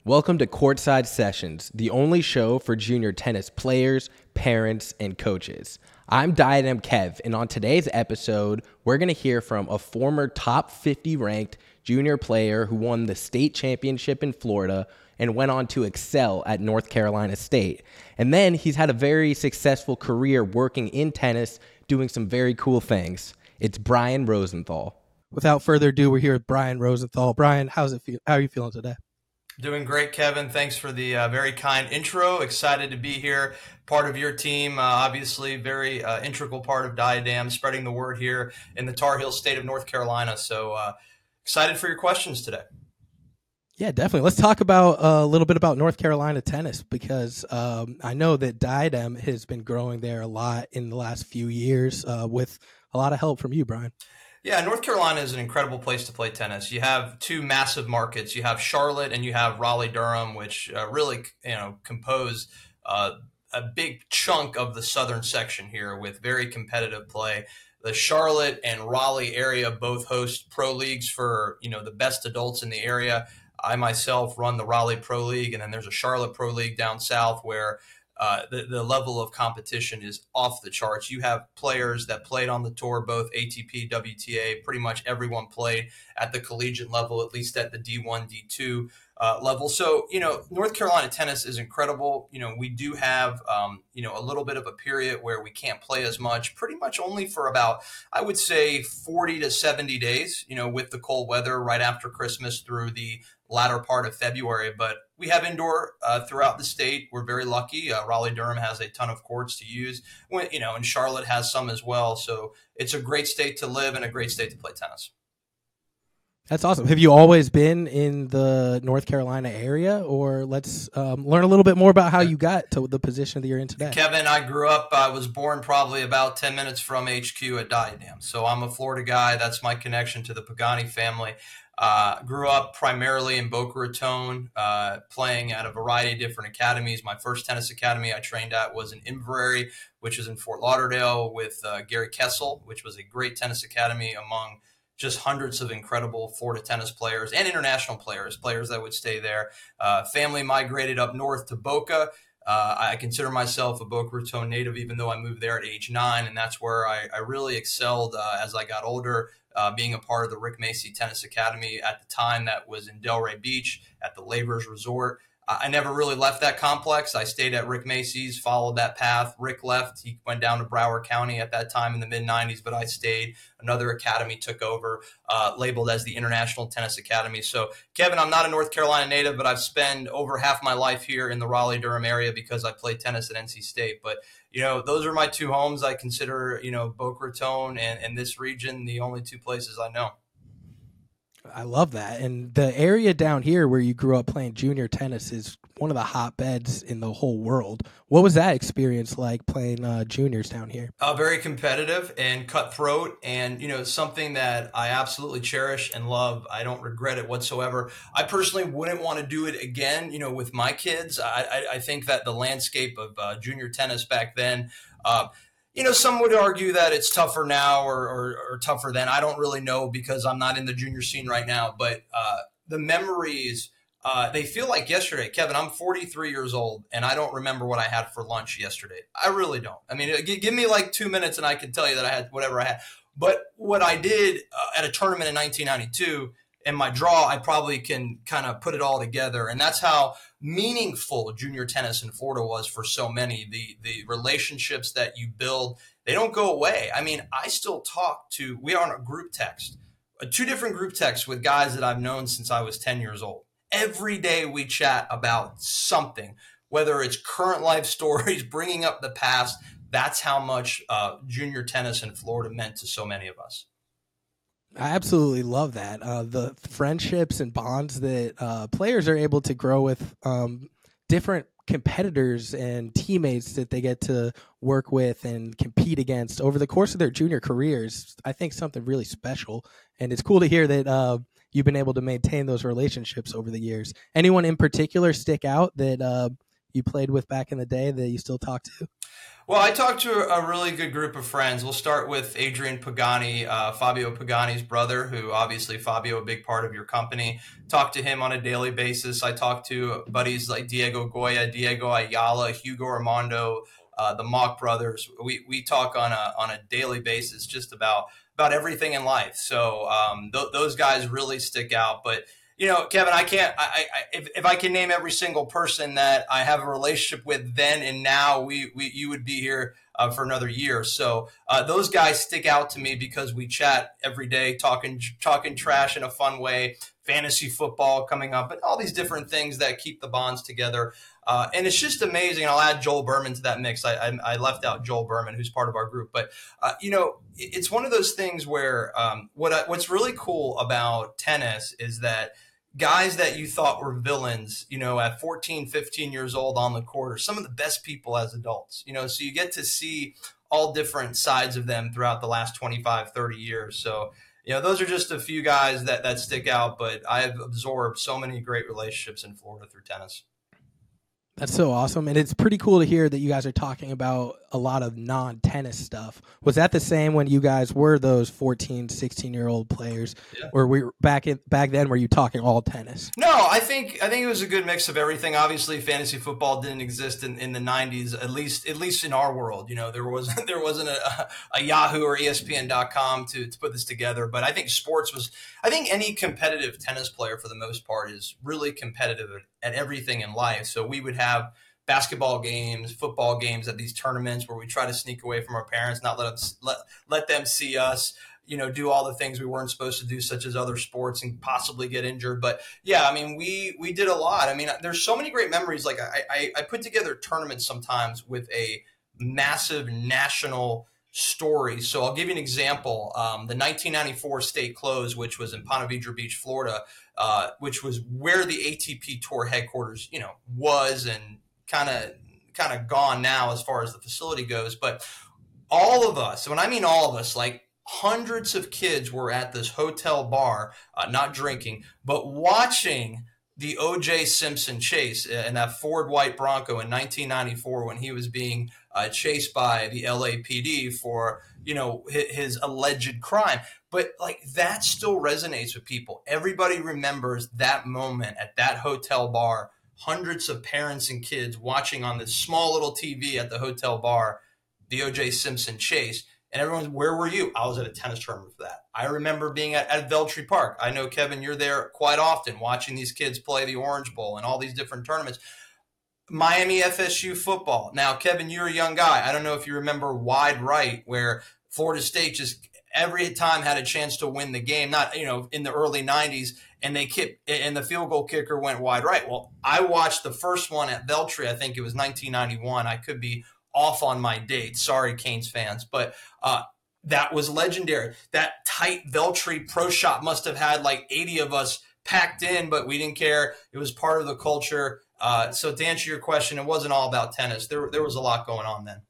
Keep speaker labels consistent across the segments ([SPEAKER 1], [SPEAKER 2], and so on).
[SPEAKER 1] Welcome to Courtside Sessions, the only show for junior tennis players, parents, and coaches. I'm Diadem Kev, and on today's episode, we're going to hear from a former top 50 ranked junior player who won the state championship in Florida and went on to excel at North Carolina State. And then he's had a very successful career working in tennis, doing some very cool things. It's Brian Rosenthal.
[SPEAKER 2] Without further ado, we're here with Brian Rosenthal. Brian, how are you feeling today?
[SPEAKER 3] Doing great, Kevin. Thanks for the very kind intro. Excited to be here, part of your team. Obviously, very integral part of Diadem, spreading the word here in the Tar Heel state of North Carolina. So excited for your questions today.
[SPEAKER 2] Yeah, definitely. Let's talk about a little bit about North Carolina tennis because I know that Diadem has been growing there a lot in the last few years with a lot of help from you, Brian.
[SPEAKER 3] Yeah, North Carolina is an incredible place to play tennis. You have two massive markets. You have Charlotte and you have Raleigh-Durham, which really, compose a big chunk of the southern section here with very competitive play. The Charlotte and Raleigh area both host pro leagues for, the best adults in the area. I myself run the Raleigh Pro League, and then there's a Charlotte Pro League down south where the level of competition is off the charts. You have players that played on the tour, both ATP, WTA, pretty much everyone played at the collegiate level, at least at the D1, D2 level. So, North Carolina tennis is incredible. We do have, a little bit of a period where we can't play as much, pretty much only for about, I would say 40 to 70 days, with the cold weather right after Christmas through the latter part of February. But we have indoor throughout the state. We're very lucky. Raleigh-Durham has a ton of courts to use, and Charlotte has some as well. So it's a great state to live and a great state to play tennis.
[SPEAKER 2] That's awesome. Have you always been in the North Carolina area, or let's learn a little bit more about how you got to the position that you're in today?
[SPEAKER 3] Kevin, I was born probably about 10 minutes from HQ at Diadem. So I'm a Florida guy. That's my connection to the Pagani family. Grew up primarily in Boca Raton, playing at a variety of different academies. My first tennis academy I trained at was in Inverary, which is in Fort Lauderdale, with Gary Kessel, which was a great tennis academy among just hundreds of incredible Florida tennis players and international players that would stay there. Family migrated up north to Boca. I consider myself a Boca Raton native, even though I moved there at age 9, and that's where I really excelled as I got older. Being a part of the Rick Macci Tennis Academy at the time that was in Delray Beach at the Labors Resort. I never really left that complex. I stayed at Rick Macci's, followed that path. Rick left. He went down to Broward County at that time in the mid-90s, but I stayed. Another academy took over, labeled as the International Tennis Academy. So, Kevin, I'm not a North Carolina native, but I've spent over half my life here in the Raleigh-Durham area because I played tennis at NC State. But, those are my two homes. I consider, Boca Raton and this region the only two places I know.
[SPEAKER 2] I love that. And the area down here where you grew up playing junior tennis is one of the hotbeds in the whole world. What was that experience like playing juniors down here?
[SPEAKER 3] Very competitive and cutthroat, and something that I absolutely cherish and love. I don't regret it whatsoever. I personally wouldn't want to do it again, with my kids. I think that the landscape of junior tennis back then, some would argue that it's tougher now or tougher then. I don't really know because I'm not in the junior scene right now. But the memories, they feel like yesterday. Kevin, I'm 43 years old, and I don't remember what I had for lunch yesterday. I really don't. I mean, give me like 2 minutes, and I can tell you that I had whatever I had. But what I did at a tournament in 1992 in my draw, I probably can kind of put it all together. And that's how meaningful junior tennis in Florida was for so many. The relationships that you build, they don't go away. I mean, I still we are on a group text, 2 different group texts with guys that I've known since I was 10 years old. Every day we chat about something, whether it's current life stories, bringing up the past. That's how much junior tennis in Florida meant to so many of us.
[SPEAKER 2] I absolutely love that. The friendships and bonds that players are able to grow with different competitors and teammates that they get to work with and compete against over the course of their junior careers, I think something really special. And it's cool to hear that you've been able to maintain those relationships over the years. Anyone in particular stick out that you played with back in the day that you still talk to?
[SPEAKER 3] Well, I talked to a really good group of friends. We'll start with Adrian Pagani, Fabio Pagani's brother, who obviously, Fabio, a big part of your company. Talk to him on a daily basis. I talk to buddies like Diego Goya, Diego Ayala, Hugo Armando, the Mock brothers. We talk on a daily basis just about everything in life. So those guys really stick out. But Kevin, I can't. If I can name every single person that I have a relationship with then and now, you would be here for another year. So those guys stick out to me because we chat every day, talking trash in a fun way, fantasy football coming up, and all these different things that keep the bonds together. And it's just amazing. I'll add Joel Berman to that mix. I left out Joel Berman, who's part of our group, but it's one of those things where what's really cool about tennis is that guys that you thought were villains, at 14, 15 years old on the court are some of the best people as adults, so you get to see all different sides of them throughout the last 25, 30 years. So, those are just a few guys that stick out, but I've absorbed so many great relationships in Florida through tennis.
[SPEAKER 2] That's so awesome. And it's pretty cool to hear that you guys are talking about a lot of non-tennis stuff. Was that the same when you guys were those 14, 16-year-old players? Yeah. Or back then, were you talking all tennis?
[SPEAKER 3] No, I think it was a good mix of everything. Obviously, fantasy football didn't exist in the 90s, at least in our world. There wasn't a Yahoo or ESPN.com to put this together. But I think I think any competitive tennis player for the most part is really competitive at everything in life. So we would have basketball games, football games at these tournaments where we try to sneak away from our parents, not let them see us, do all the things we weren't supposed to do, such as other sports, and possibly get injured. But yeah, we did a lot. There's so many great memories. Like I put together tournaments sometimes with a massive national story. So I'll give you an example. The 1994 state close, which was in Ponte Vedra Beach, Florida, which was where the ATP Tour headquarters, was, and kind of gone now as far as the facility goes. But all of us, when I mean all of us, like hundreds of kids were at this hotel bar, not drinking, but watching the O.J. Simpson chase in that Ford White Bronco in 1994 when he was being chased by the LAPD for, his alleged crime. But that still resonates with people. Everybody remembers that moment at that hotel bar, hundreds of parents and kids watching on this small little TV at the hotel bar, the O.J. Simpson chase. And everyone's, where were you? I was at a tennis tournament for that. I remember being at Veltri Park. I know, Kevin, you're there quite often watching these kids play the Orange Bowl and all these different tournaments. Miami FSU football. Now, Kevin, you're a young guy. I don't know if you remember Wide Right, where Florida State just every time had a chance to win the game, not, in the early 90s, and the field goal kicker went wide right. Well, I watched the first one at Veltri. I think it was 1991. I could be off on my date. Sorry, Canes fans. But that was legendary. That tight Veltri Pro Shop must have had like 80 of us packed in, but we didn't care. It was part of the culture. So to answer your question, it wasn't all about tennis. There was a lot going on then.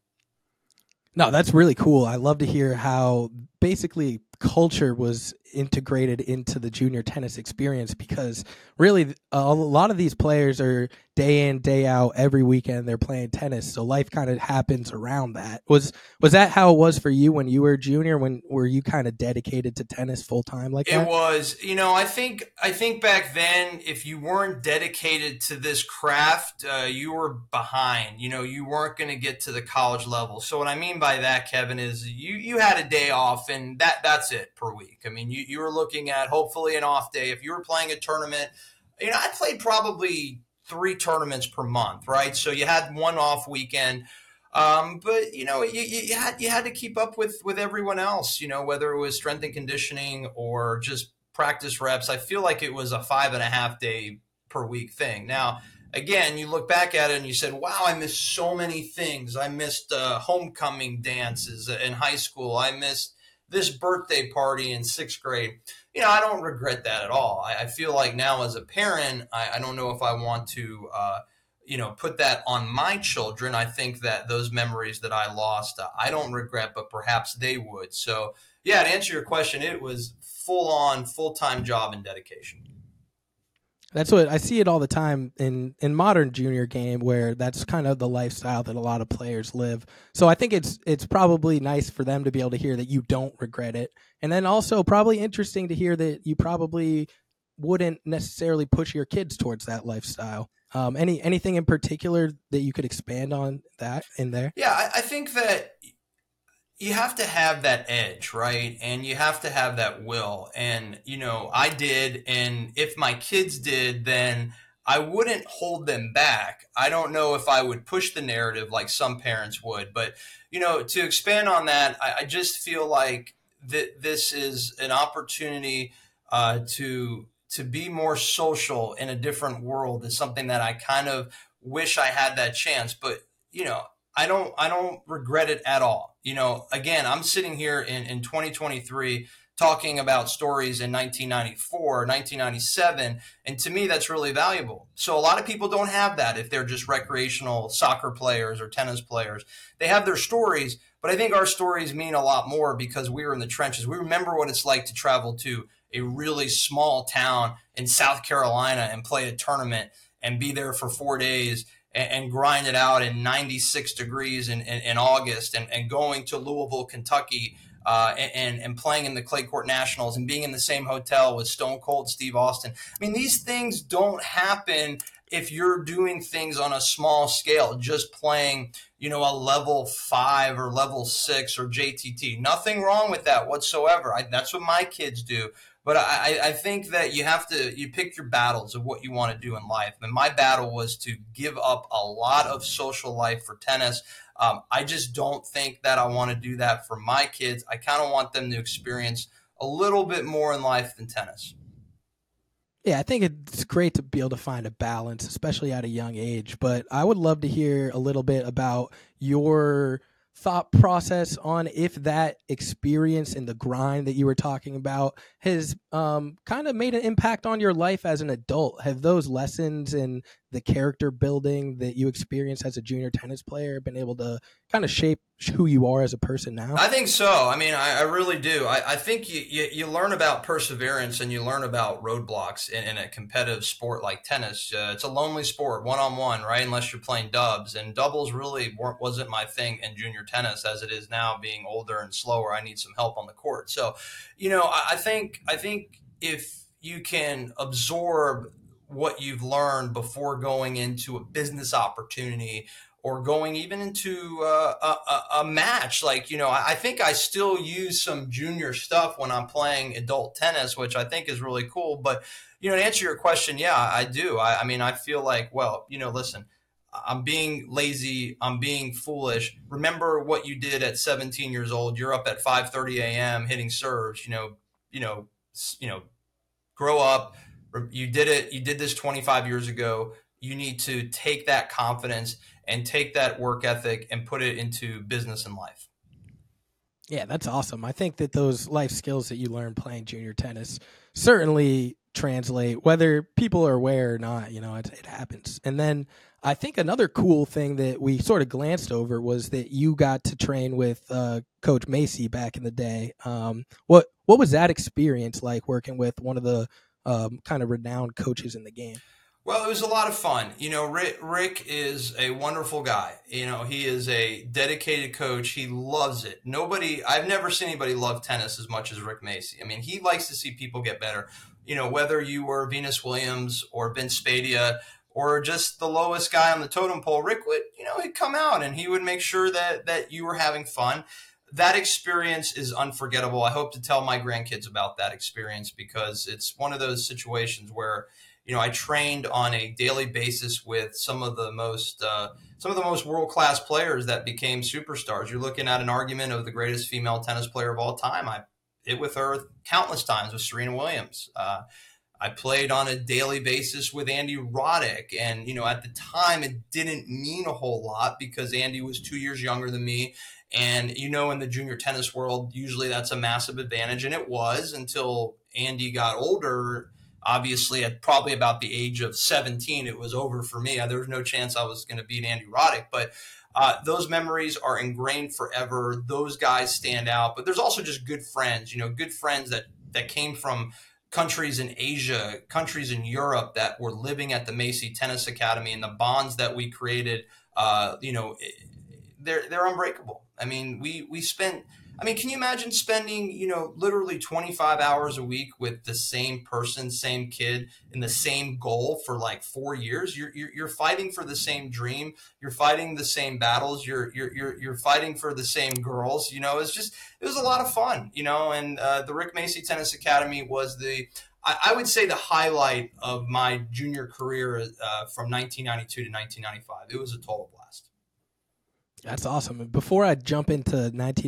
[SPEAKER 2] No, that's really cool. I love to hear how basically culture was integrated into the junior tennis experience, because really a lot of these players are day in, day out, every weekend they're playing tennis. So life kind of happens around that. Was that how it was for you when you were a junior? Were you kind of dedicated to tennis full time like that?
[SPEAKER 3] It was. I think back then, if you weren't dedicated to this craft, you were behind. You weren't going to get to the college level. So what I mean by that, Kevin, is you had a day off, and that's it per week. You were looking at hopefully an off day. If you were playing a tournament, I played probably 3 tournaments per month, right? So you had one off weekend. But you had to keep up with everyone else, whether it was strength and conditioning or just practice reps. I feel like it was a 5.5 day per week thing. Now, again, you look back at it and you said, wow, I missed so many things. I missed homecoming dances in high school. I missed this birthday party in 6th grade. I don't regret that at all. I feel like now as a parent, I don't know if I want to, put that on my children. I think that those memories that I lost, I don't regret, but perhaps they would. So yeah, to answer your question, it was full-time job and dedication.
[SPEAKER 2] That's what I see it all the time in modern junior game, where that's kind of the lifestyle that a lot of players live. So I think it's probably nice for them to be able to hear that you don't regret it. And then also probably interesting to hear that you probably wouldn't necessarily push your kids towards that lifestyle. Anything in particular that you could expand on that in there?
[SPEAKER 3] Yeah, I think that you have to have that edge, right? And you have to have that will. And, I did. And if my kids did, then I wouldn't hold them back. I don't know if I would push the narrative like some parents would. But, to expand on that, I just feel like this is an opportunity to be more social in a different world is something that I kind of wish I had that chance. But, I don't regret it at all. Again, I'm sitting here in 2023 talking about stories in 1994, 1997, and to me that's really valuable. So a lot of people don't have that if they're just recreational soccer players or tennis players. They have their stories, but I think our stories mean a lot more because we were in the trenches. We remember what it's like to travel to a really small town in South Carolina and play a tournament and be there for 4 days and grind it out in 96 degrees in August and going to Louisville, Kentucky, and playing in the Clay Court Nationals and being in the same hotel with Stone Cold Steve Austin. I mean, these things don't happen if you're doing things on a small scale, just playing, a level 5 or level 6 or JTT. Nothing wrong with that whatsoever. That's what my kids do. But I think that you pick your battles of what you want to do in life. And my battle was to give up a lot of social life for tennis. I just don't think that I want to do that for my kids. I kind of want them to experience a little bit more in life than tennis.
[SPEAKER 2] Yeah, I think it's great to be able to find a balance, especially at a young age. But I would love to hear a little bit about your thought process on if that experience and the grind that you were talking about has kind of made an impact on your life as an adult. Have those lessons and the character building that you experienced as a junior tennis player been able to kind of shape who you are as a person now?
[SPEAKER 3] I think so. I mean, I really do. I think you learn about perseverance and you learn about roadblocks in a competitive sport like tennis. It's a lonely sport, one-on-one, right? Unless you're playing dubs. And doubles really wasn't my thing in junior tennis as it is now, being older and slower. I need some help on the court. So, I think if you can absorb what you've learned before going into a business opportunity or going even into a match. Like, I think I still use some junior stuff when I'm playing adult tennis, which I think is really cool. But, to answer your question, yeah, I do. I mean, I feel like, well, listen, I'm being lazy. I'm being foolish. Remember what you did at 17 years old. You're up at 5:30 a.m. hitting serves, grow up. You did it. You did this 25 years ago. You need to take that confidence and take that work ethic and put it into business and life.
[SPEAKER 2] Yeah, that's awesome. I think that those life skills that you learn playing junior tennis certainly translate, whether people are aware or not. It happens. And then I think another cool thing that we sort of glanced over was that you got to train with Coach Macy back in the day. What was that experience like, working with one of the kind of renowned coaches in the game?
[SPEAKER 3] Well, it was a lot of fun. Rick is a wonderful guy. He is a dedicated coach. He loves it. I've never seen anybody love tennis as much as Rick Macy. I mean, he likes to see people get better. Whether you were Venus Williams or Vince Spadea or just the lowest guy on the totem pole, Rick would, he'd come out and he would make sure that you were having fun. That experience is unforgettable. I hope to tell my grandkids about that experience because it's one of those situations where, I trained on a daily basis with some of the most world-class players that became superstars. You're looking at an argument of the greatest female tennis player of all time. I hit with her countless times with Serena Williams. I played on a daily basis with Andy Roddick. And, at the time it didn't mean a whole lot because Andy was 2 years younger than me. And, in the junior tennis world, usually that's a massive advantage. And it was until Andy got older. Obviously, at probably about the age of 17, it was over for me. There was no chance I was going to beat Andy Roddick. But those memories are ingrained forever. Those guys stand out. But there's also just good friends, good friends that came from countries in Asia, countries in Europe that were living at the Macy Tennis Academy, and the bonds that we created, they're unbreakable. I mean, we spent. I mean, can you imagine spending, literally 25 hours a week with the same person, same kid, in the same goal for like 4 years? You're fighting for the same dream. You're fighting the same battles. You're fighting for the same girls. It was a lot of fun. And the Rick Macy Tennis Academy was I would say the highlight of my junior career from 1992 to 1995. It was a total blast.
[SPEAKER 2] That's awesome. And before I jump into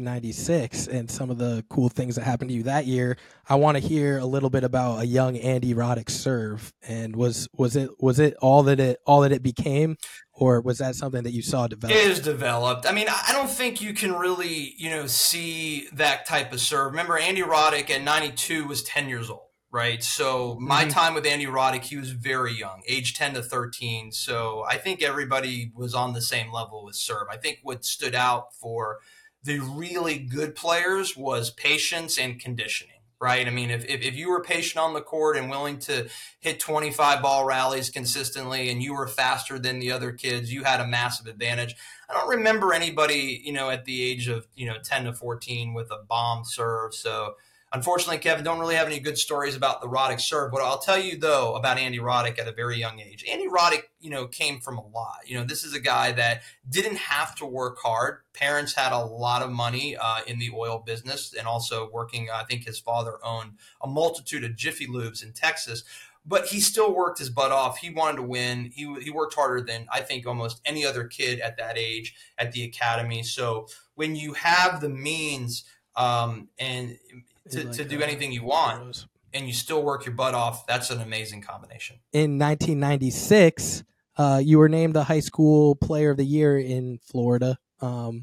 [SPEAKER 2] 1996 and some of the cool things that happened to you that year, I want to hear a little bit about a young Andy Roddick serve. And was it all that it became, or was that something that you saw develop?
[SPEAKER 3] It is developed. I mean, I don't think you can really, see that type of serve. Remember, Andy Roddick at 92 was 10 years old. Right. So my time with Andy Roddick, he was very young, age 10 to 13. So I think everybody was on the same level with serve. I think what stood out for the really good players was patience and conditioning. Right. I mean, if you were patient on the court and willing to hit 25 ball rallies consistently and you were faster than the other kids, you had a massive advantage. I don't remember anybody, at the age of, 10 to 14 with a bomb serve. So unfortunately, Kevin, don't really have any good stories about the Roddick serve. What I'll tell you, though, about Andy Roddick at a very young age, Andy Roddick, came from a lot. This is a guy that didn't have to work hard. Parents had a lot of money in the oil business and also working. I think his father owned a multitude of Jiffy Lubes in Texas. But he still worked his butt off. He wanted to win. He worked harder than I think almost any other kid at that age at the academy. So when you have the means and to do anything you want and you still work your butt off, that's an amazing combination.
[SPEAKER 2] In 1996, you were named the high school player of the year in Florida. Do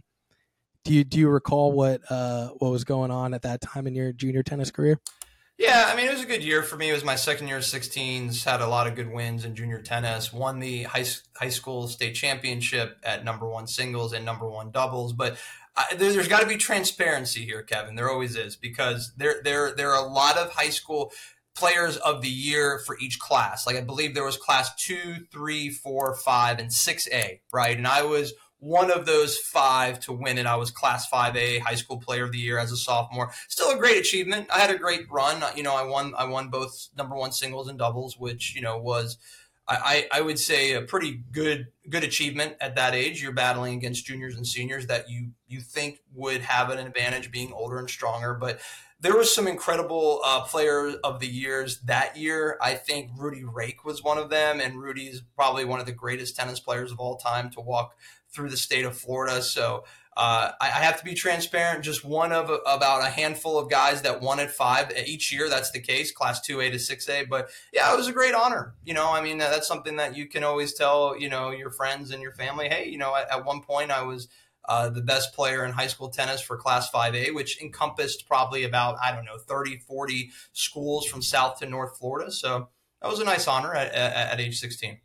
[SPEAKER 2] you recall what was going on at that time in your junior tennis career?
[SPEAKER 3] Yeah, I mean, it was a good year for me. It was my second year of 16s, had a lot of good wins in junior tennis, won the high school state championship at number one singles and number one doubles. But there's got to be transparency here, Kevin. There always is, because there are a lot of high school players of the year for each class. Like I believe there was class 2, 3, 4, 5, and 6A, right? And I was one of those 5 to win it. I was class 5A high school player of the year as a sophomore. Still a great achievement. I had a great run. I won both number one singles and doubles, which, was I would say a pretty good achievement at that age. You're battling against juniors and seniors that you think would have an advantage being older and stronger. But there was some incredible player of the years that year. I think Rudy Rake was one of them, and Rudy's probably one of the greatest tennis players of all time to walk through the state of Florida. So I have to be transparent. Just one of about a handful of guys that won at 5 each year. That's the case, class 2A to 6A. But yeah, it was a great honor. That's something that you can always tell, your friends and your family. Hey, at one point I was the best player in high school tennis for class 5A, which encompassed probably about, 30, 40 schools from South to North Florida. So that was a nice honor at age 16.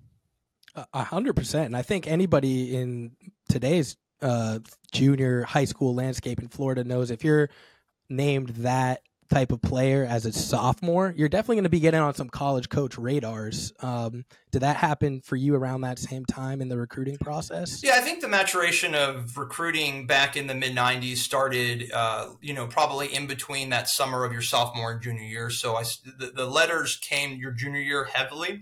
[SPEAKER 2] 100%. And I think anybody in today's junior high school landscape in Florida knows if you're named that type of player as a sophomore, you're definitely going to be getting on some college coach radars. Did that happen for you around that same time in the recruiting process?
[SPEAKER 3] Yeah, I think the maturation of recruiting back in the mid-90s started, probably in between that summer of your sophomore and junior year. So the letters came your junior year heavily.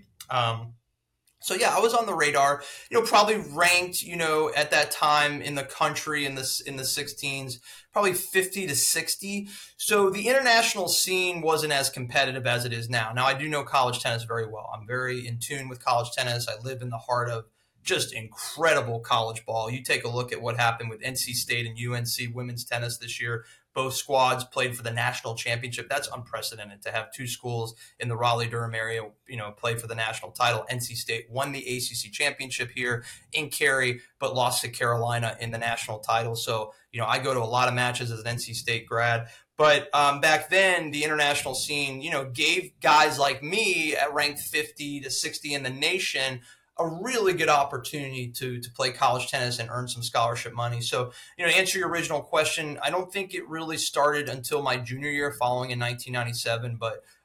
[SPEAKER 3] So yeah, I was on the radar, probably ranked, at that time in the country in the 16s, probably 50 to 60. So the international scene wasn't as competitive as it is now. Now I do know college tennis very well. I'm very in tune with college tennis. I live in the heart of just incredible college ball. You take a look at what happened with NC State and UNC women's tennis this year. Both squads played for the national championship. That's unprecedented to have two schools in the Raleigh-Durham area, play for the national title. NC State won the ACC championship here in Cary, but lost to Carolina in the national title. So, I go to a lot of matches as an NC State grad. But back then, the international scene, gave guys like me at ranked 50 to 60 in the nation a really good opportunity to play college tennis and earn some scholarship money. So, to answer your original question, I don't think it really started until my junior year following in 1997, but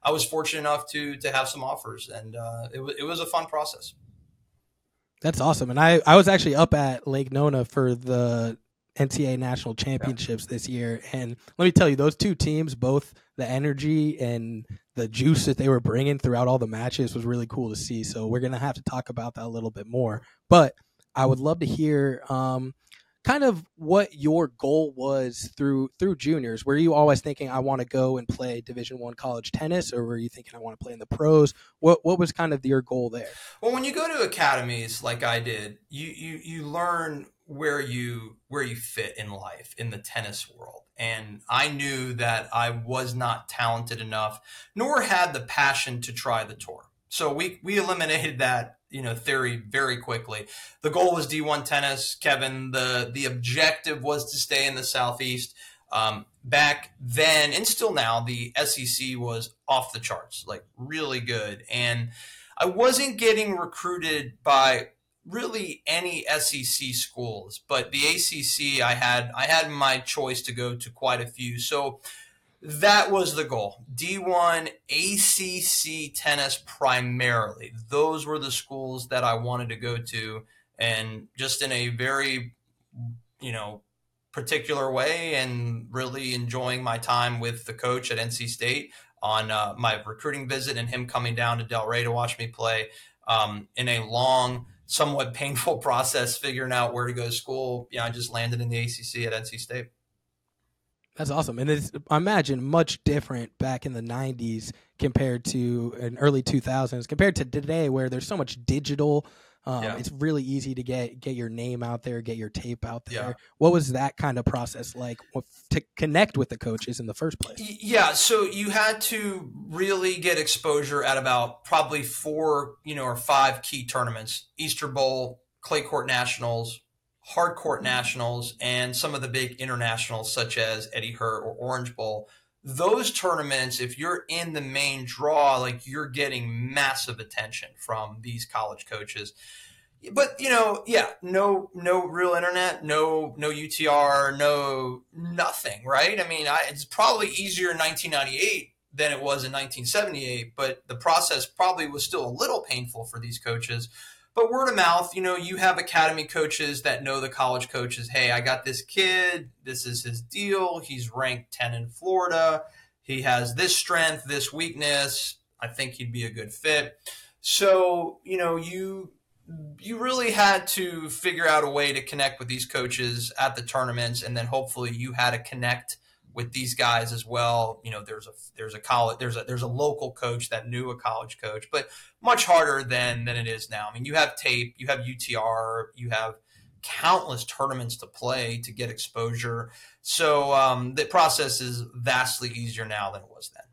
[SPEAKER 3] I was fortunate enough to have some offers, and it was a fun process.
[SPEAKER 2] That's awesome. And I was actually up at Lake Nona for the NCAA National Championships this year. And let me tell you, those two teams, both the energy and the juice that they were bringing throughout all the matches was really cool to see. So we're going to have to talk about that a little bit more. But I would love to hear kind of what your goal was through juniors. Were you always thinking, I want to go and play Division I college tennis, or were you thinking, I want to play in the pros? What was kind of your goal there?
[SPEAKER 3] Well, when you go to academies like I did, you learn where you fit in life in the tennis world. And I knew that I was not talented enough, nor had the passion to try the tour. So we eliminated that theory very quickly. The goal was D1 tennis, Kevin. The objective was to stay in the Southeast. Back then, and still now, the SEC was off the charts, like really good. And I wasn't getting recruited by really any SEC schools, but the ACC, I had my choice to go to quite a few. So that was the goal. D1 ACC tennis primarily. Those were the schools that I wanted to go to, and just in a very, particular way, and really enjoying my time with the coach at NC State on my recruiting visit, and him coming down to Delray to watch me play in a long, somewhat painful process figuring out where to go to school. I just landed in the ACC at NC State.
[SPEAKER 2] That's awesome. And it's, I imagine, much different back in the 90s compared to in early 2000s, compared to today, where there's so much digital. It's really easy to get your name out there, get your tape out there. Yeah. What was that kind of process like to connect with the coaches in the first place?
[SPEAKER 3] Yeah, so you had to really get exposure at about probably 4 or 5 key tournaments: Easter Bowl, Clay Court Nationals, Hard Court Nationals, and some of the big internationals such as Eddie Hurt or Orange Bowl. Those tournaments, if you're in the main draw, like, you're getting massive attention from these college coaches. But, no real internet, no UTR, nothing, right? I mean, it's probably easier in 1998 than it was in 1978, but the process probably was still a little painful for these coaches. But word of mouth, you have academy coaches that know the college coaches. Hey, I got this kid. This is his deal. He's ranked 10 in Florida. He has this strength, this weakness. I think he'd be a good fit. So, you really had to figure out a way to connect with these coaches at the tournaments, and then hopefully you had to connect with these guys as well. There's a local coach that knew a college coach, but much harder than it is now. I mean, you have tape, you have UTR, you have countless tournaments to play to get exposure. So the process is vastly easier now than it was then.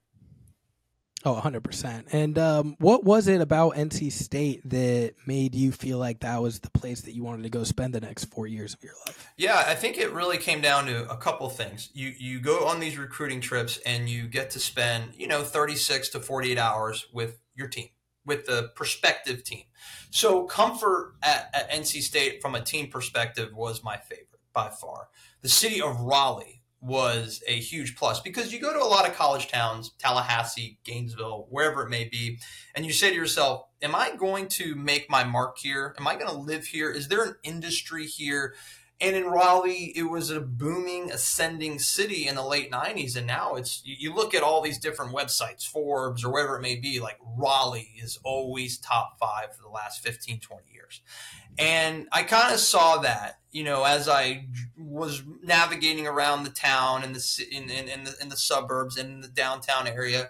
[SPEAKER 2] Oh, 100%. And what was it about NC State that made you feel like that was the place that you wanted to go spend the next 4 years of your life?
[SPEAKER 3] Yeah, I think it really came down to a couple of things. You go on these recruiting trips and you get to spend, 36 to 48 hours with your team, with the prospective team. So comfort at NC State from a team perspective was my favorite by far. The city of Raleigh was a huge plus, because you go to a lot of college towns, Tallahassee, Gainesville, wherever it may be, and you say to yourself, am I going to make my mark here? Am I going to live here? Is there an industry here? And in Raleigh, it was a booming, ascending city in the late 90s. And now you look at all these different websites, Forbes or whatever it may be, like Raleigh is always top 5 for the last 15, 20 years. And I kind of saw that, as I was navigating around the town and in the suburbs and in the downtown area.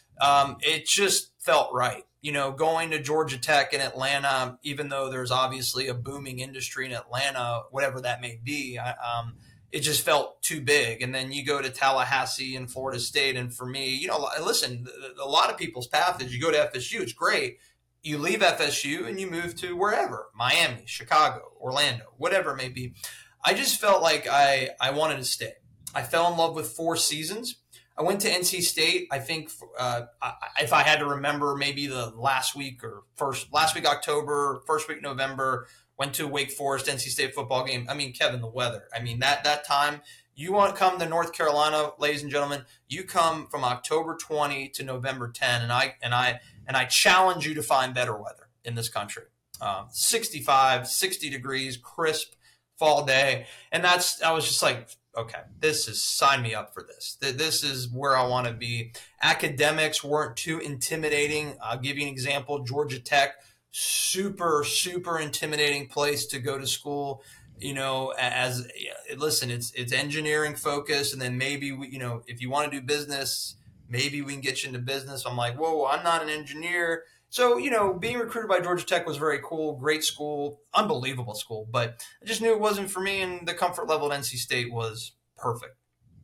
[SPEAKER 3] It just felt right. Going to Georgia Tech in Atlanta, even though there's obviously a booming industry in Atlanta, whatever that may be, it just felt too big. And then you go to Tallahassee and Florida State. And for me, listen, a lot of people's path is you go to FSU. It's great. You leave FSU and you move to wherever, Miami, Chicago, Orlando, whatever it may be. I just felt like I wanted to stay. I fell in love with Four Seasons. I went to NC State. I think if I had to remember, maybe the last week October, first week November. Went to Wake Forest, NC State football game. I mean, Kevin, the weather. I mean, that time, you want to come to North Carolina, ladies and gentlemen, you come from October 20 to November 10, and I challenge you to find better weather in this country. 65, 60 degrees, crisp fall day. And I was just like, okay, sign me up for this. This is where I want to be. Academics weren't too intimidating. I'll give you an example. Georgia Tech, super, super intimidating place to go to school. Listen, it's engineering focused, and then maybe if you want to do business, maybe we can get you into business. I'm like, whoa, I'm not an engineer. So, being recruited by Georgia Tech was very cool, great school, unbelievable school, but I just knew it wasn't for me, and the comfort level at NC State was perfect.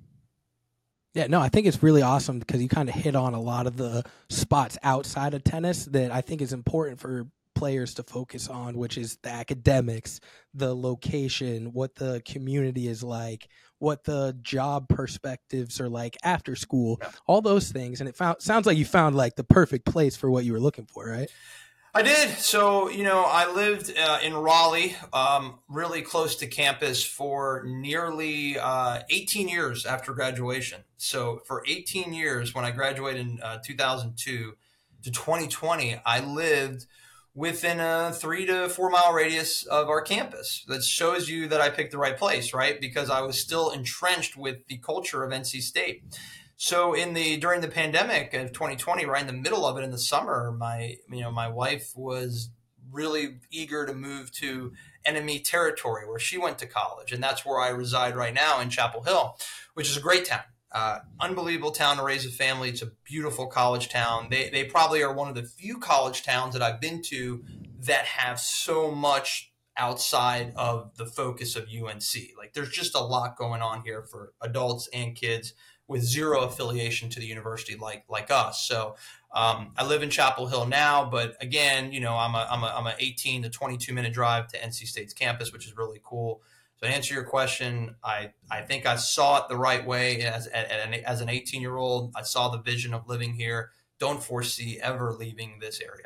[SPEAKER 2] Yeah, no, I think it's really awesome because you kind of hit on a lot of the spots outside of tennis that I think is important for players to focus on, which is the academics, the location, what the community is like, what the job perspectives are like after school, all those things. And sounds like you found like the perfect place for what you were looking for, right?
[SPEAKER 3] I did. So, I lived in Raleigh, really close to campus for nearly 18 years after graduation. So for 18 years, when I graduated in 2002 to 2020, I lived within a 3 to 4 mile radius of our campus. That shows you that I picked the right place, right? Because I was still entrenched with the culture of NC State. So during the pandemic of 2020, right in the middle of it in the summer, my wife was really eager to move to enemy territory where she went to college. And that's where I reside right now in Chapel Hill, which is a great town. Unbelievable town to raise a family. It's a beautiful college town. They probably are one of the few college towns that I've been to that have so much outside of the focus of UNC. Like there's just a lot going on here for adults and kids with zero affiliation to the university like us. So I live in Chapel Hill now, but again, I'm a 18 to 22 minute drive to NC State's campus, which is really cool. So to answer your question, I think I saw it the right way as an 18-year-old. I saw the vision of living here. Don't foresee ever leaving this area.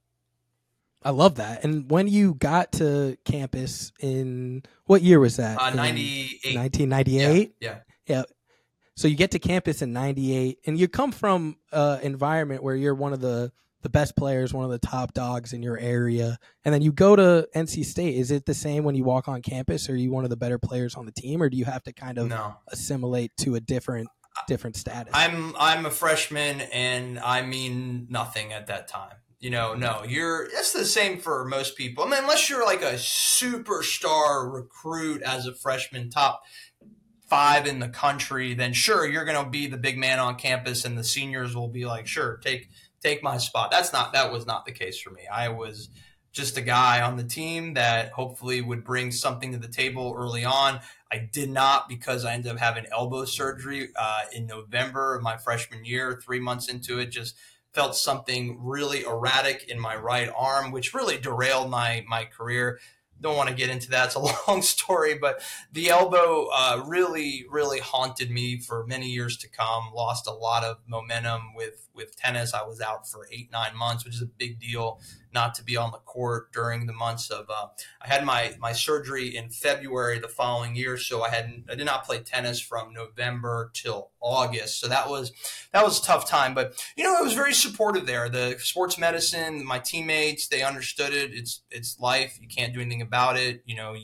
[SPEAKER 2] I love that. And when you got to campus in what year was that?
[SPEAKER 3] 98.
[SPEAKER 2] 1998?
[SPEAKER 3] Yeah.
[SPEAKER 2] So you get to campus in 98, and you come from an environment where you're one of the best players, one of the top dogs in your area, and then you go to NC State. Is it the same when you walk on campus? Are you one of the better players on the team, or do you have to kind of assimilate to a different status?
[SPEAKER 3] I'm a freshman, and I mean nothing at that time. It's the same for most people. I mean, unless you're like a superstar recruit as a freshman, top 5 in the country, then sure, you're going to be the big man on campus, and the seniors will be like, sure, take my spot. That was not the case for me. I was just a guy on the team that hopefully would bring something to the table early on. I did not, because I ended up having elbow surgery in November of my freshman year. 3 months into it, just felt something really erratic in my right arm, which really derailed my career. Don't want to get into that. It's a long story, but the elbow really, really haunted me for many years to come. Lost a lot of momentum with tennis. I was out for 8-9 months, which is a big deal not to be on the court during the months of I had my surgery in February the following year, so I did not play tennis from November till August. So that was a tough time, but it was very supportive there. The sports medicine, my teammates, they understood it. It's life. You can't do anything about it.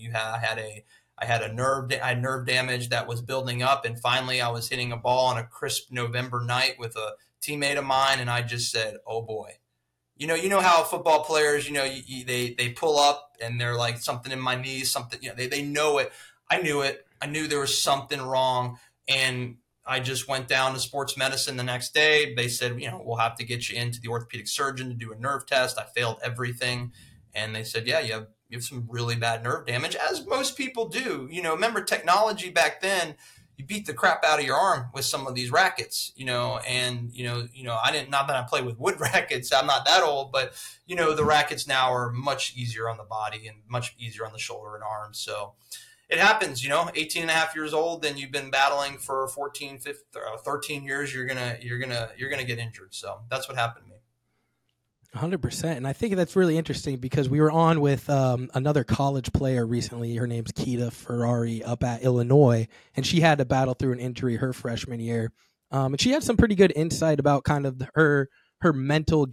[SPEAKER 3] I had nerve damage that was building up, and finally I was hitting a ball on a crisp November night with a teammate of mine, and I just said, "Oh boy." You know how football players, they pull up and they're like, something in my knees, something, they know it. I knew it. I knew there was something wrong. And I just went down to sports medicine the next day. They said, we'll have to get you into the orthopedic surgeon to do a nerve test. I failed everything. And they said, yeah, you have some really bad nerve damage, as most people do. Remember technology back then, you beat the crap out of your arm with some of these rackets, I didn't, not that I play with wood rackets, I'm not that old, but the rackets now are much easier on the body and much easier on the shoulder and arms. So it happens, 18 and a half years old, and you've been battling for 14, 15, 13 years, you're going to get injured. So that's what happened to me.
[SPEAKER 2] 100%. And I think that's really interesting because we were on with another college player recently. Her name's Kita Ferrari up at Illinois, and she had to battle through an injury her freshman year. And she had some pretty good insight about kind of her mental.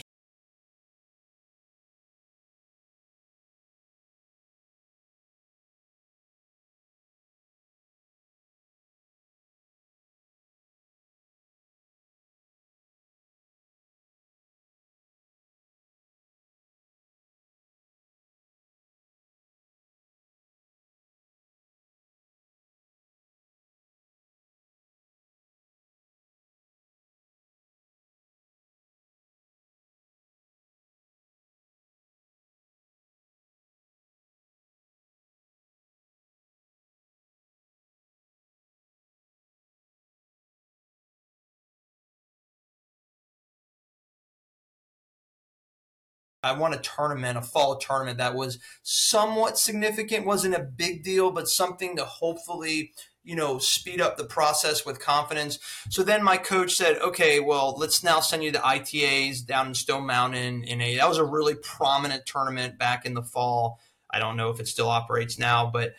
[SPEAKER 3] I won a tournament, a fall tournament that was somewhat significant, wasn't a big deal, but something to hopefully, speed up the process with confidence. So then my coach said, okay, well, let's now send you to ITAs down in Stone Mountain that was a really prominent tournament back in the fall. I don't know if it still operates now, but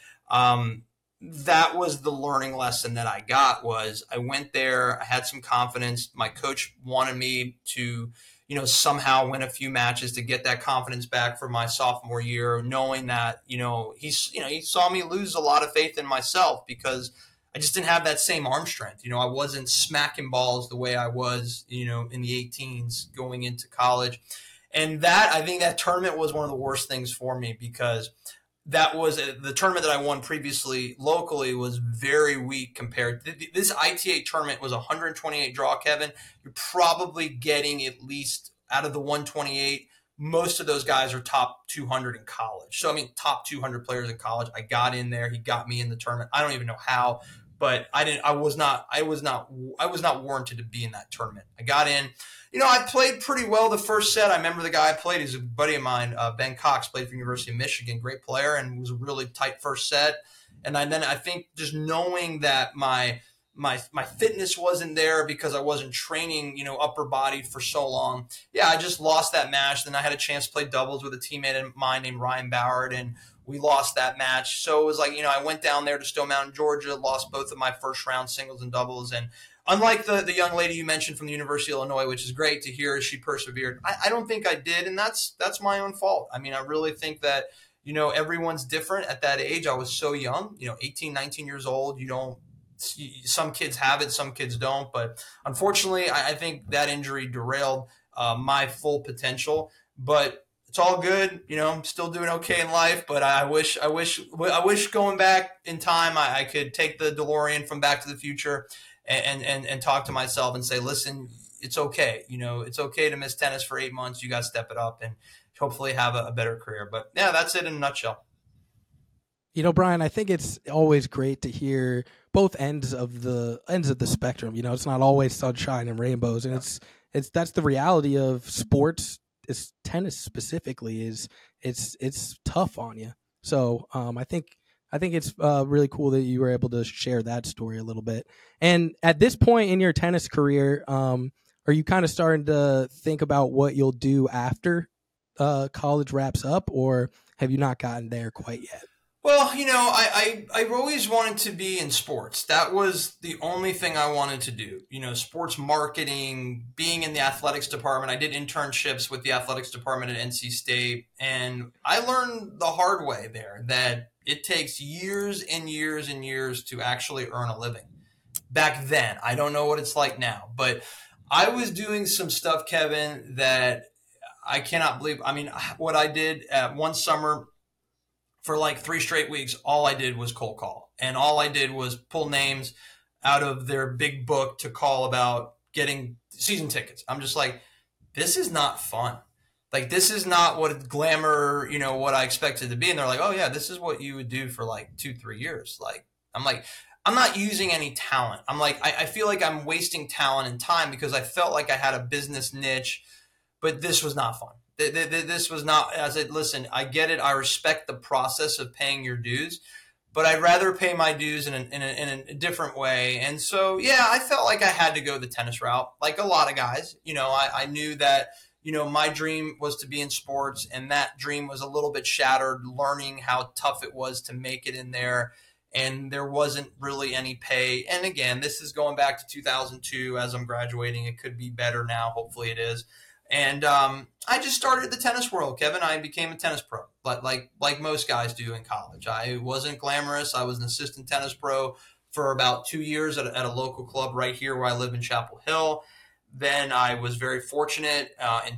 [SPEAKER 3] that was the learning lesson that I got. Was I went there, I had some confidence. My coach wanted me to somehow win a few matches to get that confidence back for my sophomore year, knowing that, he saw me lose a lot of faith in myself because I just didn't have that same arm strength. I wasn't smacking balls the way I was, in the 18s going into college. And I think that tournament was one of the worst things for me because that was the tournament that I won previously locally was very weak compared. This ITA tournament was 128 draw, Kevin. You're probably getting at least out of the 128. Most of those guys are top 200 in college. So, top 200 players in college. I got in there. He got me in the tournament. I don't even know how, but I was not warranted to be in that tournament. I got in. I played pretty well the first set. I remember the guy I played, he's a buddy of mine, Ben Cox, played for University of Michigan, great player, and was a really tight first set. And then I think just knowing that my fitness wasn't there because I wasn't training, upper body for so long. Yeah, I just lost that match. Then I had a chance to play doubles with a teammate of mine named Ryan Boward, and we lost that match. So it was like, I went down there to Stone Mountain, Georgia, lost both of my first round singles and doubles, and unlike the young lady you mentioned from the University of Illinois, which is great to hear, she persevered. I don't think I did, and that's my own fault. I really think that, everyone's different at that age. I was so young, 18, 19 years old. Some kids have it, some kids don't. But unfortunately, I think that injury derailed my full potential. But it's all good. I'm still doing okay in life, but I wish going back in time, I could take the DeLorean from Back to the Future and talk to myself and say, listen, it's okay. It's okay to miss tennis for 8 months. You got to step it up and hopefully have a better career. But yeah, that's it in a nutshell.
[SPEAKER 2] Brian, I think it's always great to hear both ends of the spectrum. It's not always sunshine and rainbows, and that's the reality of sports. Is tennis specifically it's tough on you. So I think it's really cool that you were able to share that story a little bit. And at this point in your tennis career, are you kind of starting to think about what you'll do after college wraps up, or have you not gotten there quite yet?
[SPEAKER 3] Well, I've always wanted to be in sports. That was the only thing I wanted to do. Sports marketing, being in the athletics department. I did internships with the athletics department at NC State, and I learned the hard way there that it takes years and years and years to actually earn a living. Back then, I don't know what it's like now, but I was doing some stuff, Kevin, that I cannot believe. What I did one summer, for like 3 straight weeks, all I did was cold call. And all I did was pull names out of their big book to call about getting season tickets. I'm just like, this is not fun. Like, this is not what glamour, what I expected to be. And they're like, oh yeah, this is what you would do for like 2-3 years. I'm not using any talent. I feel like I'm wasting talent and time because I felt like I had a business niche, but this was not fun. This was not, I said, listen, I get it. I respect the process of paying your dues, but I'd rather pay my dues in a different way. And so, yeah, I felt like I had to go the tennis route, like a lot of guys. I knew that, my dream was to be in sports, and that dream was a little bit shattered, learning how tough it was to make it in there. And there wasn't really any pay. And again, this is going back to 2002 as I'm graduating. It could be better now. Hopefully it is. And I just started the tennis world, Kevin. I became a tennis pro, but like most guys do in college. I wasn't glamorous. I was an assistant tennis pro for about 2 years at a local club right here where I live in Chapel Hill. Then I was very fortunate in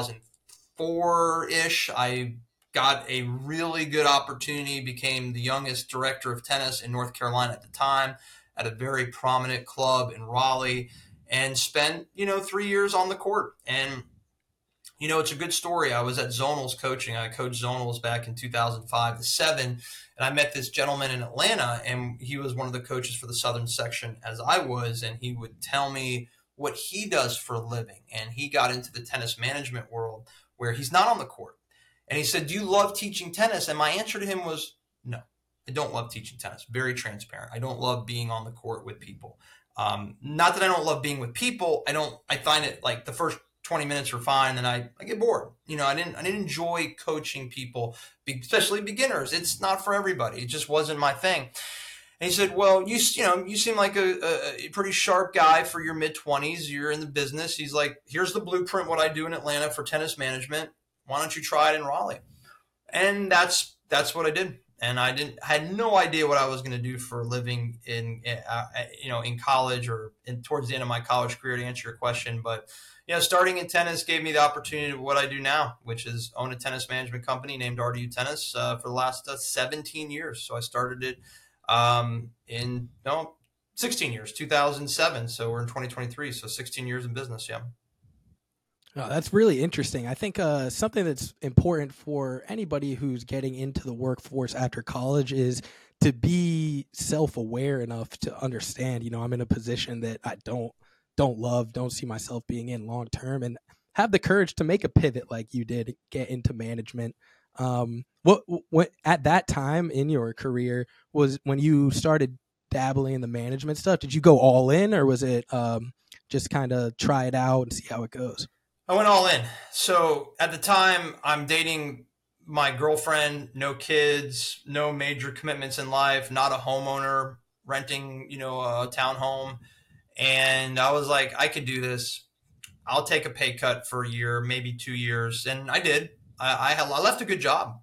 [SPEAKER 3] 2004-ish. I got a really good opportunity, became the youngest director of tennis in North Carolina at the time at a very prominent club in Raleigh, and spent, 3 years on the court. And it's a good story. I was at Zonals coaching. I coached Zonals back in 2005 to 7, and I met this gentleman in Atlanta, and he was one of the coaches for the Southern section as I was, and he would tell me what he does for a living. And he got into the tennis management world where he's not on the court. And he said, "Do you love teaching tennis?" And my answer to him was, "No, I don't love teaching tennis." Very transparent. I don't love being on the court with people. Not that I don't love being with people. I find it like the first 20 minutes are fine, and I get bored. I didn't enjoy coaching people, especially beginners. It's not for everybody. It just wasn't my thing. And he said, "Well, you seem like a pretty sharp guy for your mid-20s. You're in the business." He's like, "Here's the blueprint, what I do in Atlanta for tennis management. Why don't you try it in Raleigh?" And that's what I did. And I had no idea what I was going to do for a living in college or towards the end of my college career, to answer your question. But starting in tennis gave me the opportunity of what I do now, which is own a tennis management company named RDU Tennis for the last 17 years. So I started it in 16 years, 2007. So we're in 2023. So 16 years in business. Yeah.
[SPEAKER 2] Oh, that's really interesting. I think something that's important for anybody who's getting into the workforce after college is to be self-aware enough to understand, I'm in a position that I don't love, don't see myself being in long term, and have the courage to make a pivot like you did, get into management. What at that time in your career was when you started dabbling in the management stuff? Did you go all in, or was it just kind of try it out and see how it goes?
[SPEAKER 3] I went all in. So at the time, I'm dating my girlfriend, no kids, no major commitments in life, not a homeowner, renting, a townhome. And I was like, I could do this. I'll take a pay cut for a year, maybe 2 years. And I did. I left a good job.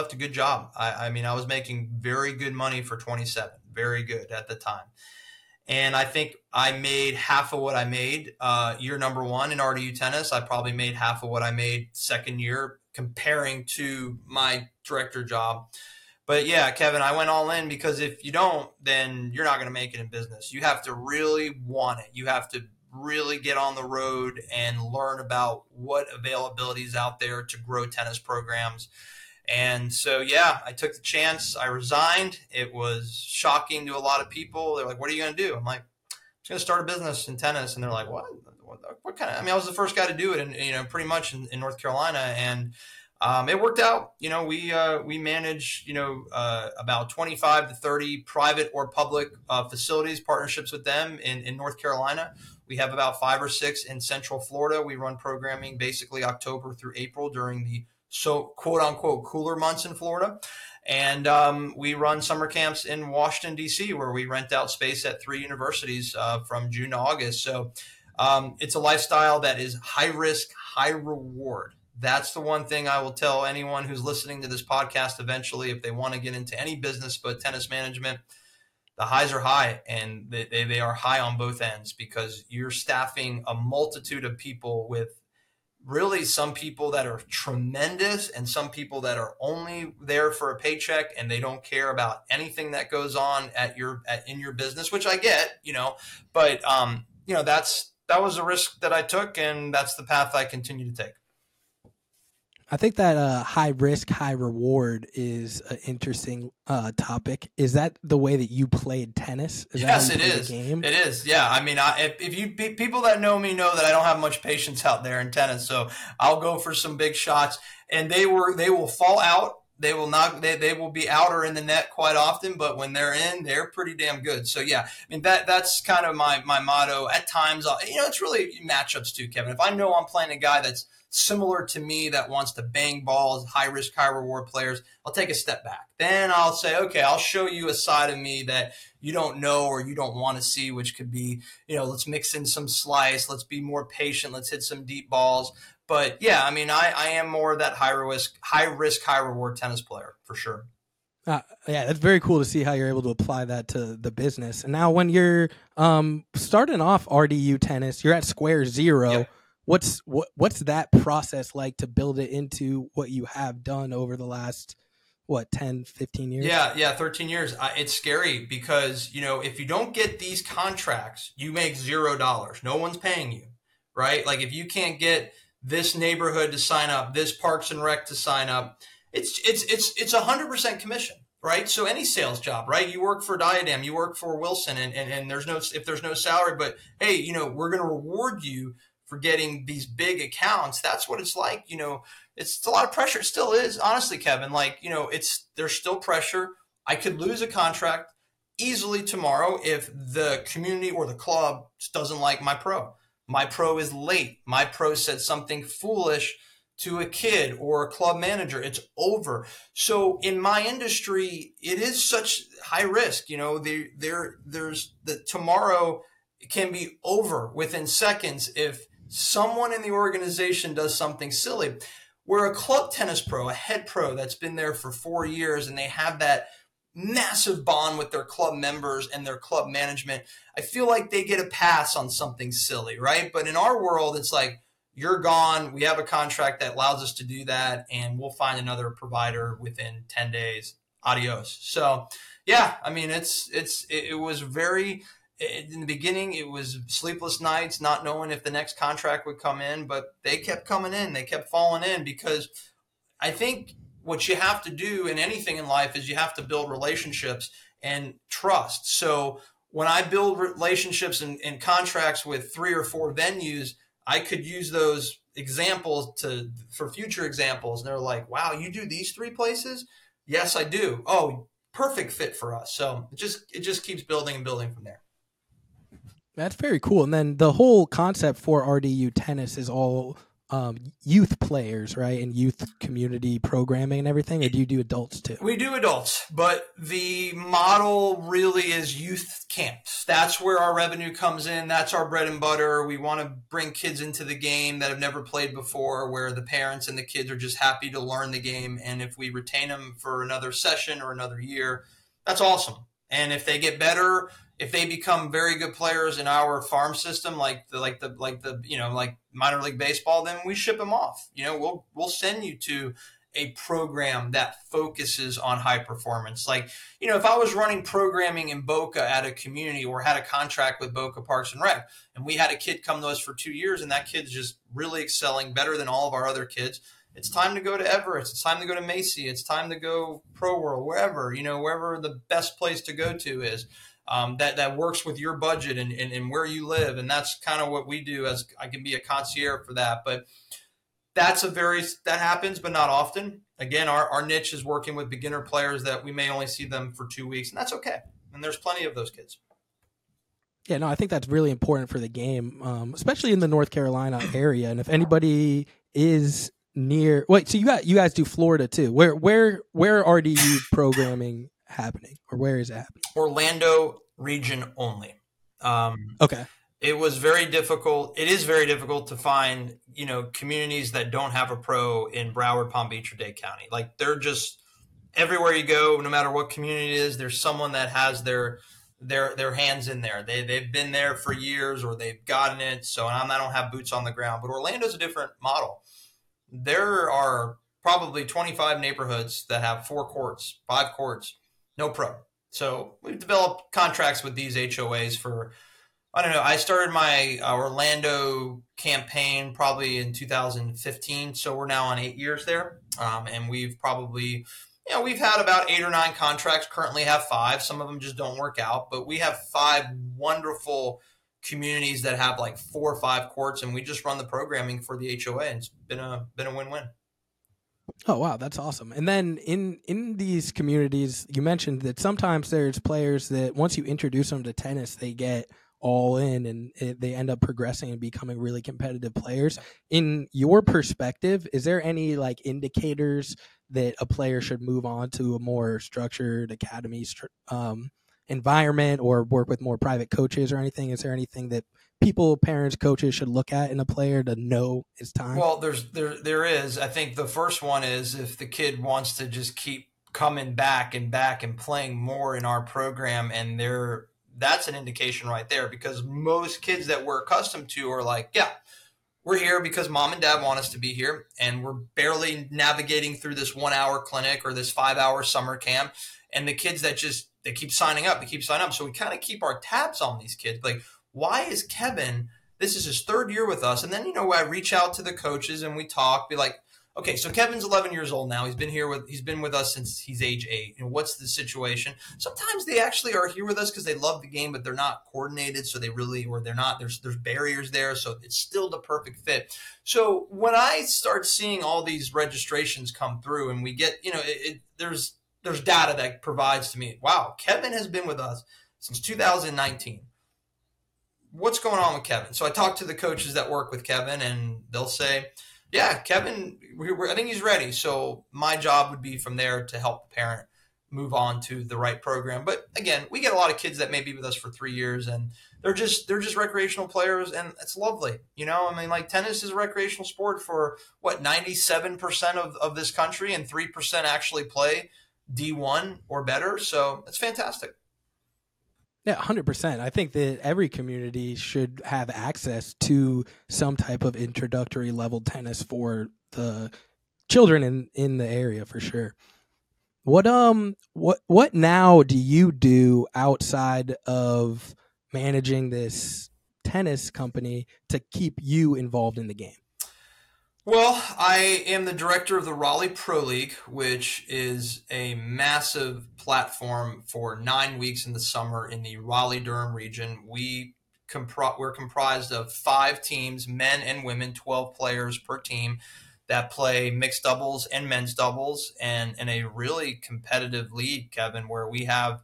[SPEAKER 3] I mean, I was making very good money for 27, very good at the time. And I think I made half of what I made year number one in RDU Tennis. I probably made half of what I made second year comparing to my director job. But yeah, Kevin, I went all in because if you don't, then you're not going to make it in business. You have to really want it. You have to really get on the road and learn about what availability is out there to grow tennis programs. And so, yeah, I took the chance. I resigned. It was shocking to a lot of people. They're like, "What are you going to do?" I'm like, "I'm just going to start a business in tennis." And they're like, what kind of, I was the first guy to do it pretty much in North Carolina. And it worked out. We manage, about 25 to 30 private or public facilities, partnerships with them in North Carolina. We have about 5 or 6 in Central Florida. We run programming basically October through April during the quote unquote cooler months in Florida. And we run summer camps in Washington, D.C., where we rent out space at 3 universities from June to August. So it's a lifestyle that is high risk, high reward. That's the one thing I will tell anyone who's listening to this podcast eventually, if they want to get into any business but tennis management. The highs are high, and they are high on both ends, because you're staffing a multitude of people with really some people that are tremendous and some people that are only there for a paycheck and they don't care about anything that goes on in your business, which I get, but that was a risk that I took, and that's the path I continue to take.
[SPEAKER 2] I think that high risk, high reward is an interesting topic. Is that the way that you played tennis?
[SPEAKER 3] Yes, it is. It is. Yeah. I mean, people that know me know that I don't have much patience out there in tennis. So I'll go for some big shots, and they will fall out They will not. They will be out or in the net quite often, but when they're in, they're pretty damn good. So yeah, I mean that's kind of my motto. At times, it's really matchups too, Kevin. If I know I'm playing a guy that's similar to me that wants to bang balls, high risk, high reward players, I'll take a step back. Then I'll say, okay, I'll show you a side of me that you don't know or you don't want to see, which could be, let's mix in some slice, let's be more patient, let's hit some deep balls. But yeah, I mean, I am more that high risk, high reward tennis player for sure.
[SPEAKER 2] Yeah, that's very cool to see how you're able to apply that to the business. And now, when you're starting off RDU tennis, you're at square zero.
[SPEAKER 3] Yep.
[SPEAKER 2] What's that process like to build it into what you have done over the last 10, 15 years?
[SPEAKER 3] Yeah, 13 years. It's scary because if you don't get these contracts, you make $0. No one's paying you, right? Like if you can't get this neighborhood to sign up, this Parks and Rec to sign up, it's 100% commission, right? So any sales job, right? You work for Diadem, you work for Wilson, and there's no salary, but hey, we're going to reward you for getting these big accounts. That's what it's like. It's a lot of pressure. It still is, honestly, Kevin. Like, there's still pressure. I could lose a contract easily tomorrow if the community or the club doesn't like my pro. My pro is late. My pro said something foolish to a kid or a club manager. It's over. So in my industry, it is such high risk. There's the tomorrow can be over within seconds if someone in the organization does something silly. Where a club tennis pro, a head pro that's been there for 4 years, and they have that massive bond with their club members and their club management, I feel like they get a pass on something silly, right? But in our world, it's like, you're gone. We have a contract that allows us to do that, and we'll find another provider within 10 days. Adios. So yeah, I mean, it was very, in the beginning, it was sleepless nights, not knowing if the next contract would come in, but they kept coming in. They kept falling in because I think what you have to do in anything in life is you have to build relationships and trust. So when I build relationships and contracts with 3 or 4 venues, I could use those examples for future examples. And they're like, wow, you do these 3 places? Yes, I do. Oh, perfect fit for us. So it just keeps building and building from there.
[SPEAKER 2] That's very cool. And then the whole concept for RDU tennis is all youth players, right? And youth community programming and everything. Or do you do adults too?
[SPEAKER 3] We do adults, but the model really is youth camps. That's where our revenue comes in. That's our bread and butter. We want to bring kids into the game that have never played before, where the parents and the kids are just happy to learn the game. And if we retain them for another session or another year, that's awesome. And if they get better, if they become very good players in our farm system, like minor league baseball, then we ship them off. We'll send you to a program that focuses on high performance. Like, if I was running programming in Boca at a community or had a contract with Boca Parks and Rec, and we had a kid come to us for 2 years and that kid's just really excelling better than all of our other kids, it's time to go to Everest. It's time to go to Macy. It's time to go Pro World, wherever the best place to go to is. That works with your budget and where you live. And that's kind of what we do, as I can be a concierge for that. But that happens, but not often. Again, our niche is working with beginner players that we may only see them for 2 weeks, and that's okay. And there's plenty of those kids.
[SPEAKER 2] Yeah, no, I think that's really important for the game, especially in the North Carolina area. And if anybody is near, so you guys do Florida too. Where are RDU programming happening, or where is it happening?
[SPEAKER 3] Orlando region only.
[SPEAKER 2] Okay.
[SPEAKER 3] It was very difficult. It is very difficult to find, communities that don't have a pro in Broward, Palm Beach, or Dade County. Like, they're just everywhere you go, no matter what community it is, there's someone that has their hands in there. They've been there for years, or they've gotten it. So I don't have boots on the ground, but Orlando's a different model. There are probably 25 neighborhoods that have 4 courts, 5 courts, no pro. So we've developed contracts with these HOAs for, I don't know, I started my Orlando campaign probably in 2015. So we're now on 8 years there. And we've probably, we've had about 8 or 9 contracts, currently have 5. Some of them just don't work out, but we have 5 wonderful communities that have like 4 or 5 courts, and we just run the programming for the HOA, and it's been a win-win.
[SPEAKER 2] Oh wow, that's awesome. And then in these communities, you mentioned that sometimes there's players that once you introduce them to tennis, they get all in and they end up progressing and becoming really competitive players. In your perspective, is there any like indicators that a player should move on to a more structured academy environment or work with more private coaches or anything? Is there anything that people, parents, coaches should look at in a player to know it's time?
[SPEAKER 3] Well, there is. I think the first one is if the kid wants to just keep coming back and back and playing more in our program, and that's an indication right there, because most kids that we're accustomed to are like, yeah, we're here because mom and dad want us to be here, and we're barely navigating through this 1 hour clinic or this 5 hour summer camp. And the kids that just they keep signing up, So we kind of keep our tabs on these kids. Like, why is Kevin? This is his third year with us, and then I reach out to the coaches and we talk. Be like, okay, so Kevin's 11 years old now. He's been with us since he's age 8. And what's the situation? Sometimes they actually are here with us because they love the game, but they're not coordinated, so they're not. There's barriers there, so it's still the perfect fit. So when I start seeing all these registrations come through, and we get, there's data that provides to me, wow, Kevin has been with us since 2019. What's going on with Kevin? So I talk to the coaches that work with Kevin, and they'll say, yeah, Kevin, I think he's ready. So my job would be from there to help the parent move on to the right program. But again, we get a lot of kids that may be with us for 3 years, and they're just recreational players, and it's lovely. Like, tennis is a recreational sport for 97% of this country, and 3% actually play D1 or better. So it's fantastic.
[SPEAKER 2] Yeah, 100%. I think that every community should have access to some type of introductory level tennis for the children in the area for sure. What now do you do outside of managing this tennis company to keep you involved in the game?
[SPEAKER 3] Well, I am the director of the Raleigh Pro League, which is a massive platform for 9 weeks in the summer in the Raleigh-Durham region. We're comprised of 5 teams, men and women, 12 players per team that play mixed doubles and men's doubles, and in a really competitive league, Kevin, where we have,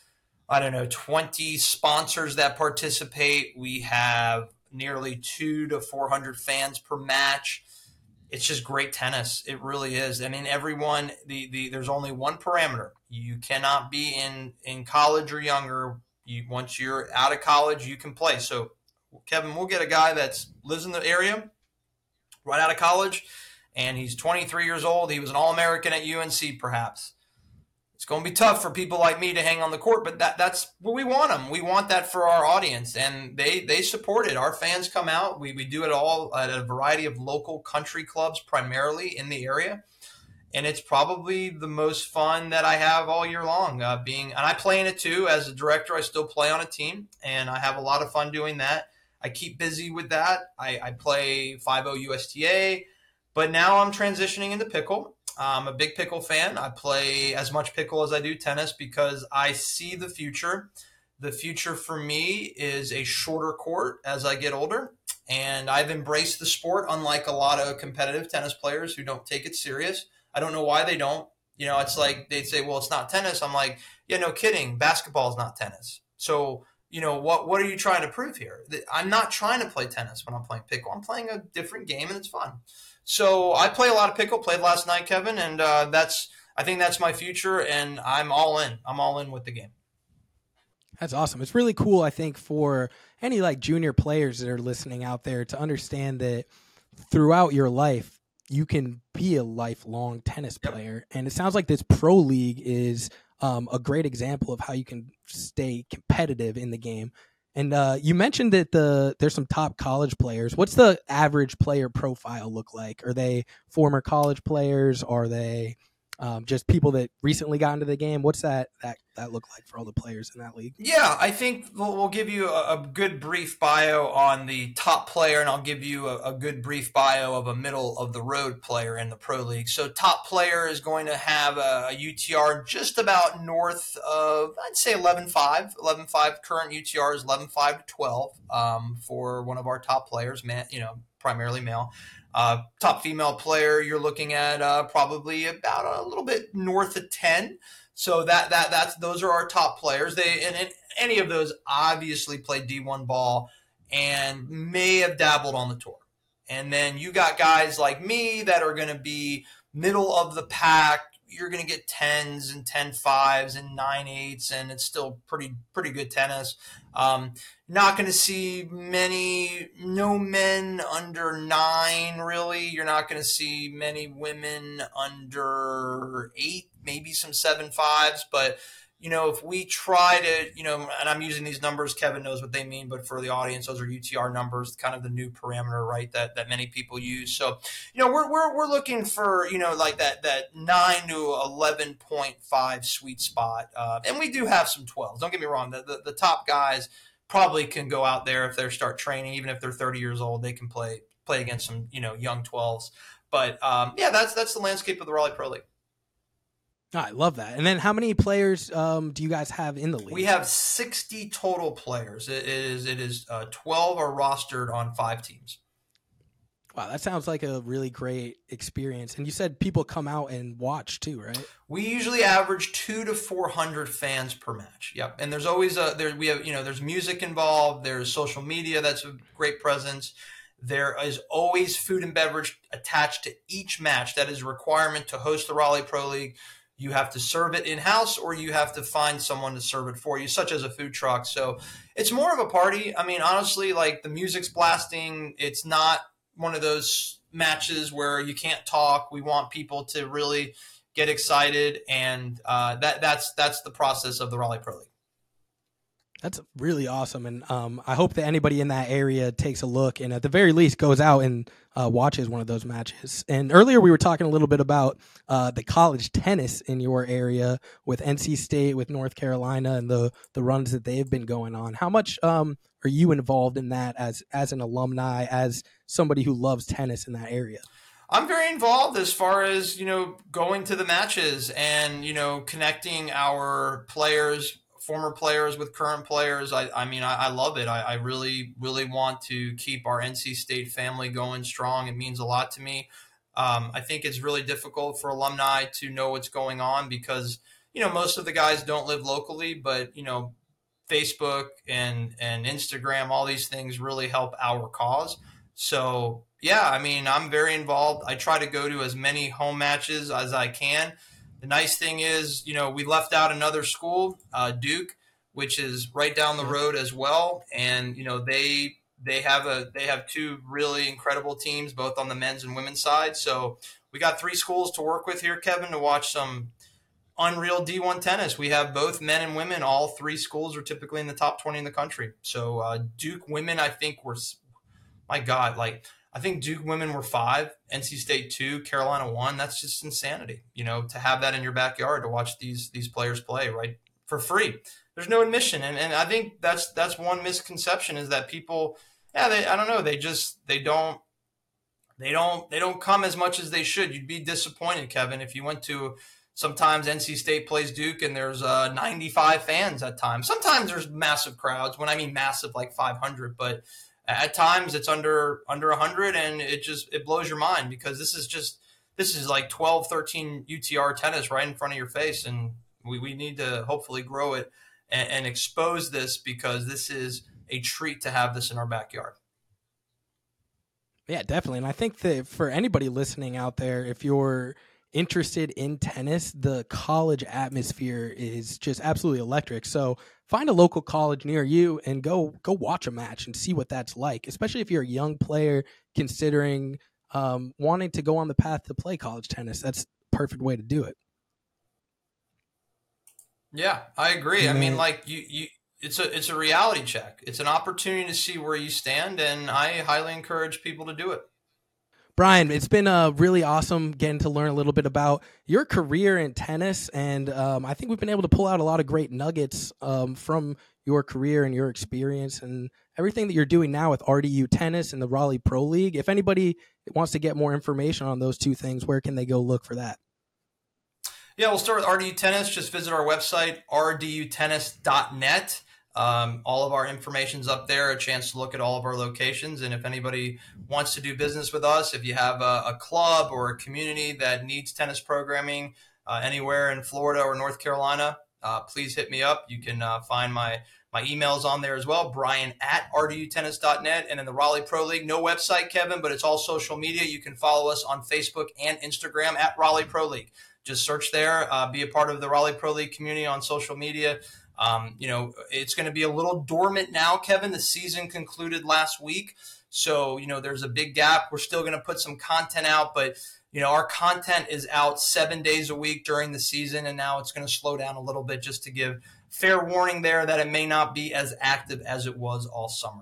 [SPEAKER 3] 20 sponsors that participate. We have nearly 200 to 400 fans per match. It's just great tennis. It really is. Everyone, there's only one parameter. You cannot be in college or younger. Once you're out of college, you can play. So, Kevin, we'll get a guy that lives in the area, right out of college, and he's 23 years old. He was an All-American at UNC, perhaps. It's going to be tough for people like me to hang on the court, but that's what we want them. We want that for our audience, and they support it. Our fans come out. We do it all at a variety of local country clubs, primarily in the area, and it's probably the most fun that I have all year long. And I play in it too. As a director, I still play on a team, and I have a lot of fun doing that. I keep busy with that. I play 5-0 USTA, but now I'm transitioning into pickle. I'm a big pickle fan. I play as much pickle as I do tennis because I see the future. The future for me is a shorter court as I get older, and I've embraced the sport, unlike a lot of competitive tennis players who don't take it serious. I don't know why they don't. It's like they'd say, well, it's not tennis. I'm like, yeah, no kidding. Basketball is not tennis. So, what are you trying to prove here? I'm not trying to play tennis when I'm playing pickle. I'm playing a different game, and it's fun. So I play a lot of pickle, played last night, Kevin, and I think that's my future, and I'm all in. I'm all in with the game.
[SPEAKER 2] That's awesome. It's really cool, I think, for any like junior players that are listening out there to understand that throughout your life, you can be a lifelong tennis player. And it sounds like this pro league is a great example of how you can stay competitive in the game. And you mentioned that there's some top college players. What's the average player profile look like? Are they former college players? Are they just people that recently got into the game? What's that look like for all the players in that league?
[SPEAKER 3] Yeah, I think we'll give you a good brief bio on the top player, and I'll give you a good brief bio of a middle of the road player in the pro league. So top player is going to have a UTR just about north of, I'd say 11.5. 11.5 current UTR is 11.5 to 12 for one of our top players, man, primarily male. Top female player, you're looking at probably about a little bit north of 10. So that's those are our top players. And any of those obviously play D1 ball and may have dabbled on the tour. And then you got guys like me that are going to be middle of the pack. You're going to get 10s and 10-5s and 9-8s, and it's still pretty good tennis. Not going to see no men under 9, really. You're not going to see many women under 8, maybe some 7-5s, but if we try to, and I'm using these numbers, Kevin knows what they mean, but for the audience, those are UTR numbers, kind of the new parameter, right? That many people use. So, we're looking for, like that 9 to 11.5 sweet spot. And we do have some 12s. Don't get me wrong. The top guys probably can go out there if they start training, even if they're 30 years old, they can play against some, young 12s. But that's the landscape of the Raleigh Pro League.
[SPEAKER 2] Oh, I love that. And then how many players do you guys have in the league?
[SPEAKER 3] We have 60 total players. It is 12 are rostered on 5 teams.
[SPEAKER 2] Wow, that sounds like a really great experience. And you said people come out and watch too, right?
[SPEAKER 3] We usually average 200 to 400 fans per match. Yep. And there's always there's music involved. There's social media. That's a great presence. There is always food and beverage attached to each match. That is a requirement to host the Raleigh Pro League. You have to serve it in-house, or you have to find someone to serve it for you, such as a food truck. So it's more of a party. I mean, honestly, like the music's blasting. It's not one of those matches where you can't talk. We want people to really get excited, and that's the process of the Raleigh Pro League.
[SPEAKER 2] That's really awesome, and I hope that anybody in that area takes a look and at the very least goes out and watches one of those matches. And earlier we were talking a little bit about the college tennis in your area with NC State, with North Carolina, and the runs that they've been going on. How much are you involved in that as an alumni, as somebody who loves tennis in that area?
[SPEAKER 3] I'm very involved as far as, going to the matches and, connecting our players, former players with current players. I mean, I love it. I really, really want to keep our NC State family going strong. It means a lot to me. I think it's really difficult for alumni to know what's going on because, most of the guys don't live locally, but, Facebook and Instagram, all these things really help our cause. So, yeah, I mean, I'm very involved. I try to go to as many home matches as I can. The nice thing is, we left out another school, Duke, which is right down the road as well. And, they have 2 really incredible teams, both on the men's and women's side. So we got 3 schools to work with here, Kevin, to watch some unreal D1 tennis. We have both men and women. All 3 schools are typically in the top 20 in the country. So Duke women, I think I think Duke women were 5, NC State 2, Carolina 1. That's just insanity, to have that in your backyard to watch these players play, right, for free. There's no admission, and I think that's one misconception is that people, I don't know, they don't come as much as they should. You'd be disappointed, Kevin, if you went to. Sometimes NC State plays Duke and there's 95 fans at times. Sometimes there's massive crowds. When I mean massive, like 500, but at times it's under 100, and it blows your mind because this is like 12, 13 UTR tennis right in front of your face, and we need to hopefully grow it and expose this because this is a treat to have this in our backyard.
[SPEAKER 2] Yeah, definitely. And I think that for anybody listening out there, if you're interested in tennis, the college atmosphere is just absolutely electric. So find a local college near you and go watch a match and see what that's like, especially if you're a young player considering wanting to go on the path to play college tennis. That's the perfect way to do it.
[SPEAKER 3] Yeah, I agree. I mean, like it's a reality check. It's an opportunity to see where you stand, and I highly encourage people to do it.
[SPEAKER 2] Brian, it's been really awesome getting to learn a little bit about your career in tennis, and I think we've been able to pull out a lot of great nuggets from your career and your experience and everything that you're doing now with RDU Tennis and the Raleigh Pro League. If anybody wants to get more information on those 2 things, where can they go look for that? Yeah,
[SPEAKER 3] we'll start with RDU Tennis. Just visit our website, rdutennis.net. All of our information's up there, a chance to look at all of our locations. And if anybody wants to do business with us, if you have a club or a community that needs tennis programming anywhere in Florida or North Carolina, please hit me up. You can find my email's on there as well, brian@rdutennis.net. And in the Raleigh Pro League, no website, Kevin, but it's all social media. You can follow us on Facebook and Instagram at Raleigh Pro League. Just search there, be a part of the Raleigh Pro League community on social media. It's going to be a little dormant now, Kevin. The season concluded last week. So, there's a big gap. We're still going to put some content out, but our content is out 7 days a week during the season, and now it's going to slow down a little bit just to give fair warning there that it may not be as active as it was all summer.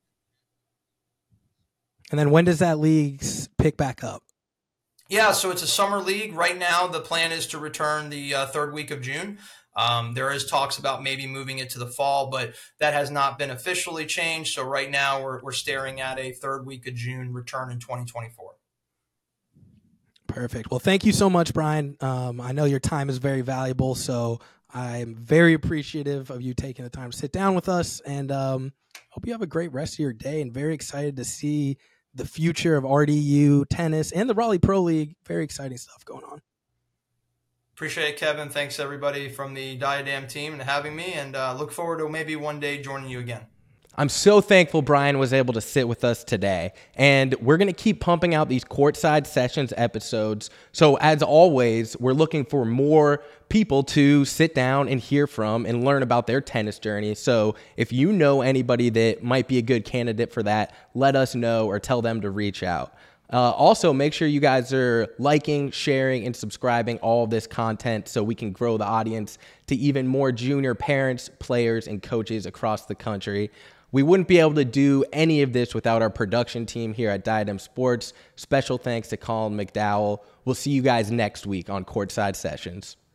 [SPEAKER 2] And then when does that league pick back up?
[SPEAKER 3] Yeah, so it's a summer league. Right now, the plan is to return the third week of June. There is talks about maybe moving it to the fall, but that has not been officially changed. So right now we're staring at a third week of June return in 2024.
[SPEAKER 2] Perfect. Well, thank you so much, Brian. I know your time is very valuable, so I'm very appreciative of you taking the time to sit down with us, and hope you have a great rest of your day, and very excited to see the future of RDU tennis and the Raleigh Pro League. Very exciting stuff going on.
[SPEAKER 3] Appreciate it, Kevin. Thanks, everybody from the Diadem team and having me, and look forward to maybe one day joining you again.
[SPEAKER 1] I'm so thankful Brian was able to sit with us today, and we're going to keep pumping out these Courtside Sessions episodes. So as always, we're looking for more people to sit down and hear from and learn about their tennis journey. So if you know anybody that might be a good candidate for that, let us know or tell them to reach out. Also, make sure you guys are liking, sharing, and subscribing all of this content so we can grow the audience to even more junior parents, players, and coaches across the country. We wouldn't be able to do any of this without our production team here at Diadem Sports. Special thanks to Colin McDowell. We'll see you guys next week on Courtside Sessions.